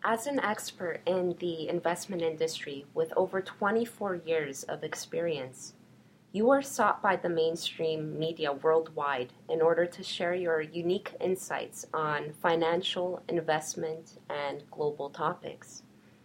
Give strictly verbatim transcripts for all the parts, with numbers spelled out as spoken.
As an expert in the investment industry with over twenty-four years of experience, you are sought by the mainstream media worldwide in order to share your unique insights on financial, investment, and global topics.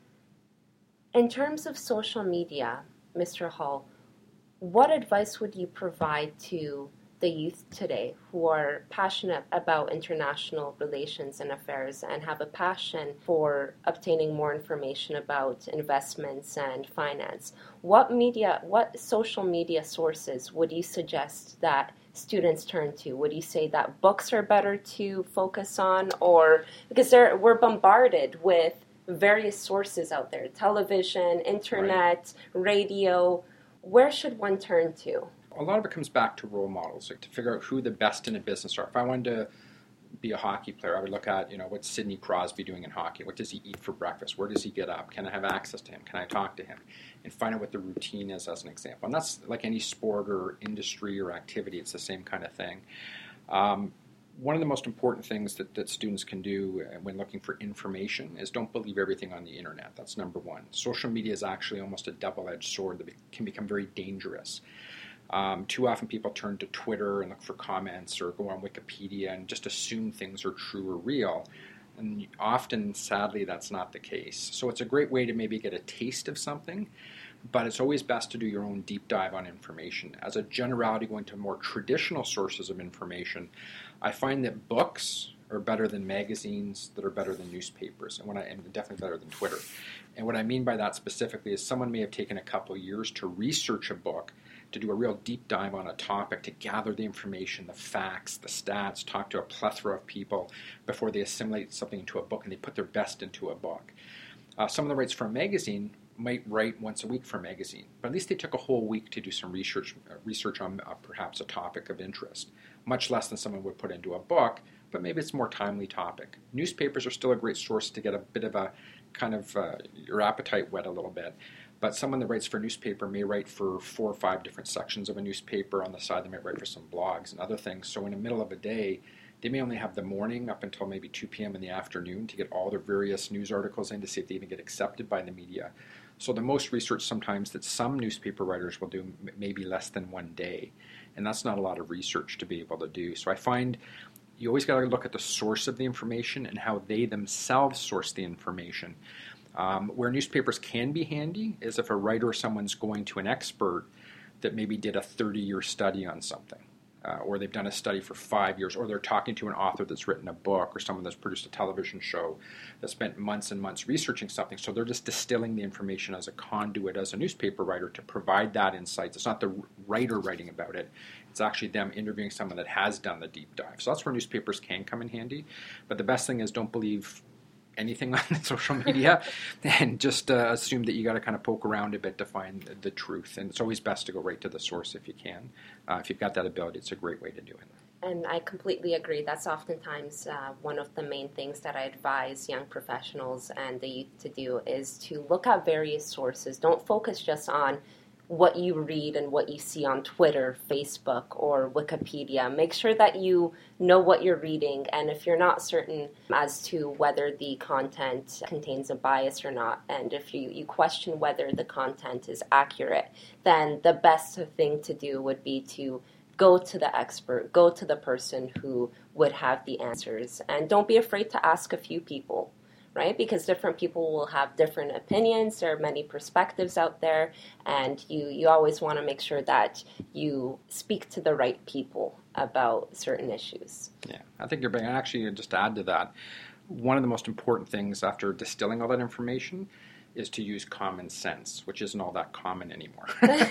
In terms of social media, Mister Hall, what advice would you provide to the youth today who are passionate about international relations and affairs and have a passion for obtaining more information about investments and finance? What media, what social media sources would you suggest that students turn to? Would you say that books are better to focus on, or because they're, we're bombarded with various sources out there, television, internet, right. radio, where should one turn to? A lot of it comes back to role models, like to figure out who the best in a business are. If I wanted to be a hockey player, I would look at, you know, what's Sidney Crosby doing in hockey? What does he eat for breakfast? Where does he get up? Can I have access to him? Can I talk to him? And find out what the routine is as an example. And that's like any sport or industry or activity. It's the same kind of thing. Um, one of the most important things that, that students can do when looking for information is don't believe everything on the internet. That's number one. Social media is actually almost a double-edged sword that can become very dangerous. Um, too often people turn to Twitter and look for comments or go on Wikipedia and just assume things are true or real. And often, sadly, that's not the case. So it's a great way to maybe get a taste of something, but it's always best to do your own deep dive on information. As a generality, going to more traditional sources of information, I find that books are better than magazines, that are better than newspapers, and, when I, and definitely better than Twitter. And what I mean by that specifically is someone may have taken a couple of years to research a book, to do a real deep dive on a topic, to gather the information, the facts, the stats, talk to a plethora of people before they assimilate something into a book and they put their best into a book. Uh, someone that writes for a magazine might write once a week for a magazine, but at least they took a whole week to do some research, uh, research on uh, perhaps a topic of interest, much less than someone would put into a book, but maybe it's a more timely topic. Newspapers are still a great source to get a bit of a kind of uh, your appetite whet a little bit. But someone that writes for a newspaper may write for four or five different sections of a newspaper. On the side, they might write for some blogs and other things. So in the middle of a day, they may only have the morning up until maybe two p.m. in the afternoon to get all their various news articles in to see if they even get accepted by the media. So the most research sometimes that some newspaper writers will do may be less than one day. And that's not a lot of research to be able to do. So I find you always got to look at the source of the information and how they themselves source the information. Um, where newspapers can be handy is if a writer or someone's going to an expert that maybe did a thirty-year study on something, uh, or they've done a study for five years, or they're talking to an author that's written a book, or someone that's produced a television show that spent months and months researching something. So they're just distilling the information as a conduit, as a newspaper writer, to provide that insight. It's not the writer writing about it. It's actually them interviewing someone that has done the deep dive. So that's where newspapers can come in handy. But the best thing is don't believe anything on social media and just uh, assume that you got to kind of poke around a bit to find the, the truth. And it's always best to go right to the source if you can. Uh, if you've got that ability, it's a great way to do it. And I completely agree. That's oftentimes uh, one of the main things that I advise young professionals and the youth to do is to look at various sources. Don't focus just on what you read and what you see on Twitter, Facebook, or Wikipedia. Make sure that you know what you're reading, and if you're not certain as to whether the content contains a bias or not, and if you, you question whether the content is accurate, then the best thing to do would be to go to the expert, go to the person who would have the answers, and don't be afraid to ask a few people. Right? Because different people will have different opinions. There are many perspectives out there, and you, you always want to make sure that you speak to the right people about certain issues. Yeah, I think you're being, actually, just to add to that, one of the most important things after distilling all that information is to use common sense, which isn't all that common anymore.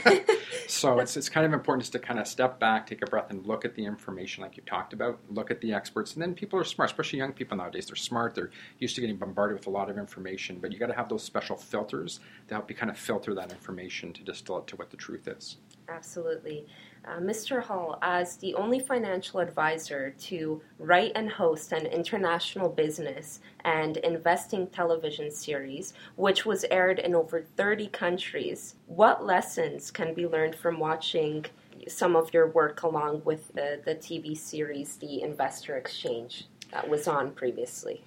So it's it's kind of important just to kind of step back, take a breath, and look at the information like you talked about, look at the experts. And then people are smart, especially young people nowadays. They're smart. They're used to getting bombarded with a lot of information. But you got to have those special filters to help you kind of filter that information to distill it to what the truth is. Absolutely. Uh, Mister Hall, as the only financial advisor to write and host an international business and investing television series, which was aired in over thirty countries, what lessons can be learned from watching some of your work along with the, the T V series, The Investor Exchange, that was on previously? Yeah.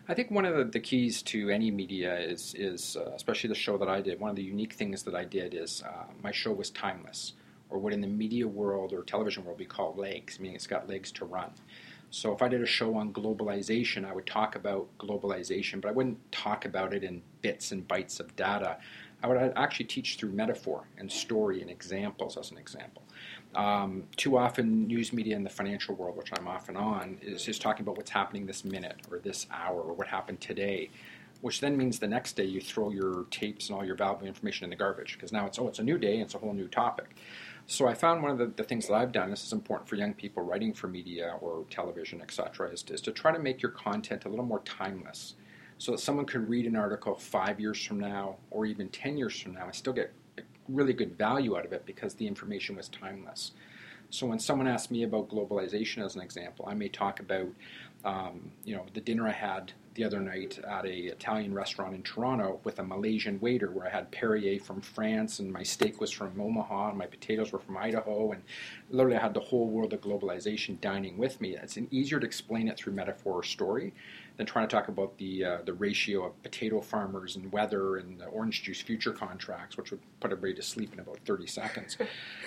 I think one of the, the keys to any media is, is uh, especially the show that I did, one of the unique things that I did is uh, my show was timeless, or what in the media world or television world we call legs, meaning it's got legs to run. So if I did a show on globalization, I would talk about globalization, but I wouldn't talk about it in bits and bytes of data. I would actually teach through metaphor and story and examples, as an example. Um, too often, news media in the financial world, which I'm often on, is just talking about what's happening this minute or this hour or what happened today, which then means the next day you throw your tapes and all your valuable information in the garbage, because now it's, oh, it's a new day and it's a whole new topic. So I found one of the, the things that I've done, this is important for young people writing for media or television, et cetera, is, is to try to make your content a little more timeless, so that someone could read an article five years from now or even ten years from now and still get really good value out of it because the information was timeless. So when someone asks me about globalization as an example, I may talk about um, you know, the dinner I had the other night at a Italian restaurant in Toronto with a Malaysian waiter, where I had Perrier from France and my steak was from Omaha and my potatoes were from Idaho, and literally I had the whole world of globalization dining with me. It's easier to explain it through metaphor or story than trying to talk about the uh, the ratio of potato farmers and weather and the orange juice future contracts, which would put everybody to sleep in about thirty seconds.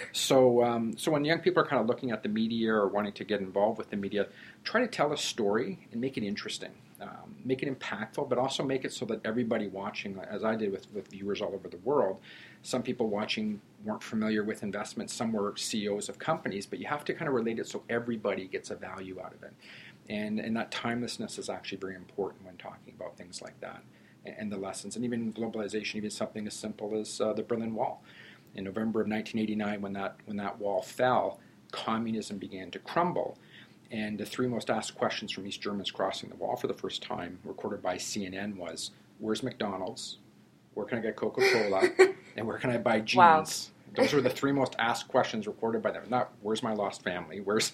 So, um, so when young people are kind of looking at the media or wanting to get involved with the media, try to tell a story and make it interesting. Um, make it impactful, but also make it so that everybody watching, as I did with, with viewers all over the world, some people watching weren't familiar with investments, some were C E Os of companies, but you have to kind of relate it so everybody gets a value out of it. And, and that timelessness is actually very important when talking about things like that and, and the lessons. And even globalization, even something as simple as uh, the Berlin Wall. In November of nineteen eighty-nine, when that, when that wall fell, communism began to crumble. And the three most asked questions from East Germans crossing the wall for the first time, recorded by C N N, was, where's McDonald's? Where can I get Coca-Cola? And where can I buy jeans? Wow. Those were the three most asked questions recorded by them. Not, where's my lost family? Where's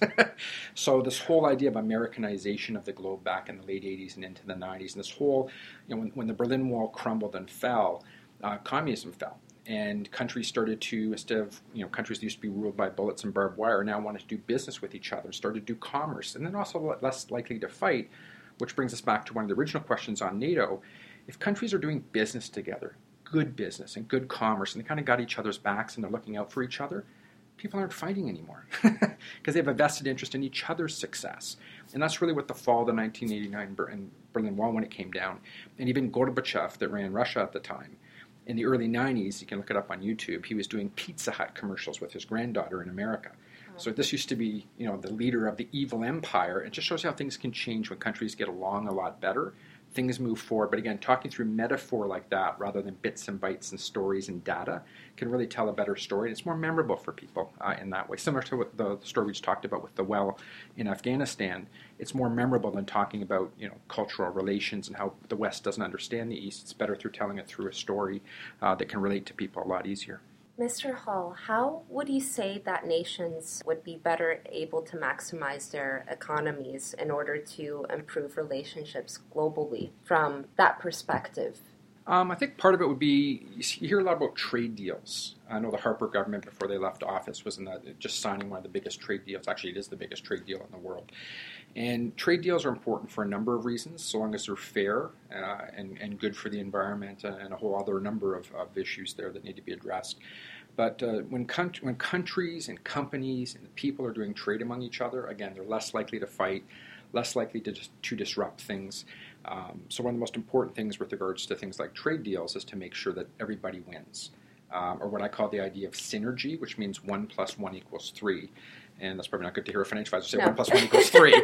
So this whole idea of Americanization of the globe back in the late eighties and into the nineties, and this whole, you know, when, when the Berlin Wall crumbled and fell, uh, communism fell. And countries started to, instead of, you know, countries that used to be ruled by bullets and barbed wire, now wanted to do business with each other, started to do commerce, and then also less likely to fight, which brings us back to one of the original questions on NATO. If countries are doing business together, good business and good commerce, and they kind of got each other's backs and they're looking out for each other, people aren't fighting anymore because they have a vested interest in each other's success. And that's really what the fall of the nineteen eighty-nine Berlin Wall, when it came down, and even Gorbachev, that ran Russia at the time, in the early nineties, you can look it up on YouTube, he was doing Pizza Hut commercials with his granddaughter in America. Oh. So this used to be, you know, the leader of the evil empire. It just shows how things can change when countries get along a lot better. Things move forward. But again, talking through metaphor like that rather than bits and bytes and stories and data can really tell a better story. And it's more memorable for people uh, in that way. Similar to what the story we just talked about with the well in Afghanistan, it's more memorable than talking about, you know, cultural relations and how the West doesn't understand the East. It's better through telling it through a story uh, that can relate to people a lot easier. Mister Hall, how would you say that nations would be better able to maximize their economies in order to improve relationships globally from that perspective? Um, I think part of it would be, you hear a lot about trade deals. I know the Harper government, before they left office, was in the, just signing one of the biggest trade deals. Actually, it is the biggest trade deal in the world. And trade deals are important for a number of reasons, so long as they're fair uh, and, and good for the environment and a whole other number of, of issues there that need to be addressed. But uh, when, con- when countries and companies and people are doing trade among each other, again, they're less likely to fight, less likely to, dis- to disrupt things. Um, so one of the most important things with regards to things like trade deals is to make sure that everybody wins, um, or what I call the idea of synergy, which means one plus one equals three. And that's probably not good to hear a financial advisor say no. one plus one equals three.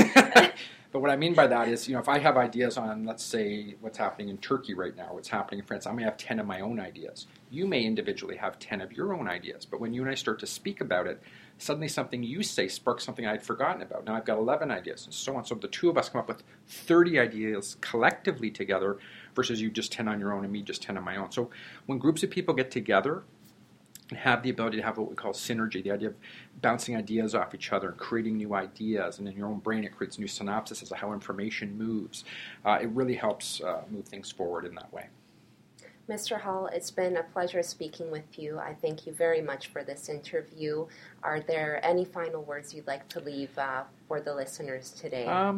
But what I mean by that is, you know, if I have ideas on, let's say, what's happening in Turkey right now, what's happening in France, I may have ten of my own ideas. You may individually have ten of your own ideas. But when you and I start to speak about it, suddenly something you say sparks something I'd forgotten about. Now I've got eleven ideas and so on. So the two of us come up with thirty ideas collectively together versus you just ten on your own and me just ten on my own. So when groups of people get together and have the ability to have what we call synergy, the idea of bouncing ideas off each other and creating new ideas, and in your own brain it creates new synapses of how information moves. Uh, it really helps uh, move things forward in that way. Mister Hall, it's been a pleasure speaking with you. I thank you very much for this interview. Are there any final words you'd like to leave uh, for the listeners today? Um,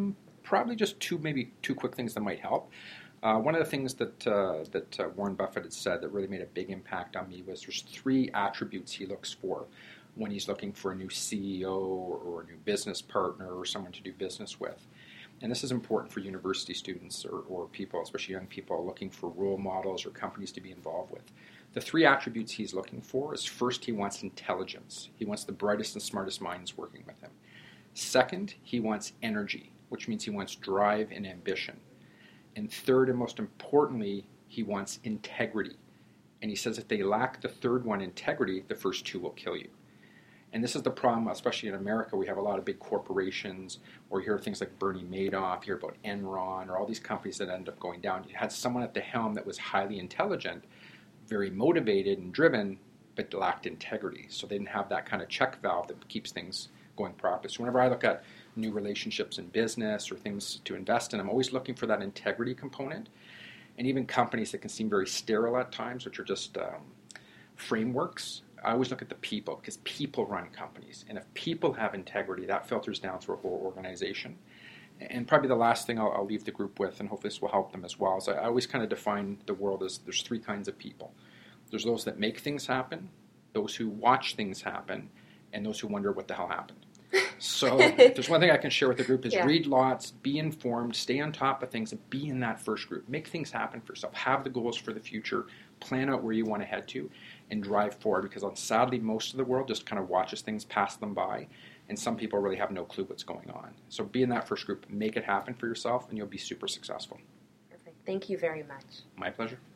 probably just two, maybe two quick things that might help. Uh, one of the things that uh, that uh, Warren Buffett had said that really made a big impact on me was there's three attributes he looks for when he's looking for a new C E O or, or a new business partner or someone to do business with. And this is important for university students or, or people, especially young people, looking for role models or companies to be involved with. The three attributes he's looking for is, first, he wants intelligence. He wants the brightest and smartest minds working with him. Second, he wants energy, which means he wants drive and ambition. And third, and most importantly, he wants integrity. And he says if they lack the third one, integrity, the first two will kill you. And this is the problem, especially in America. We have a lot of big corporations, or you hear things like Bernie Madoff, you hear about Enron, or all these companies that end up going down. You had someone at the helm that was highly intelligent, very motivated and driven, but lacked integrity. So they didn't have that kind of check valve that keeps things going properly. So whenever I look at new relationships in business or things to invest in, I'm always looking for that integrity component. And even companies that can seem very sterile at times, which are just um, frameworks, I always look at the people, because people run companies. And if people have integrity, that filters down through a whole organization. And probably the last thing I'll, I'll leave the group with, and hopefully this will help them as well, is I always kind of define the world as there's three kinds of people. There's those that make things happen, those who watch things happen, and those who wonder what the hell happened. So if there's one thing I can share with the group is yeah. read lots, be informed, stay on top of things, and be in that first group. Make things happen for yourself. Have the goals for the future. Plan out where you want to head to and drive forward, because sadly most of the world just kind of watches things pass them by, and some people really have no clue what's going on. So be in that first group. Make it happen for yourself, and you'll be super successful. Perfect. Thank you very much. My pleasure.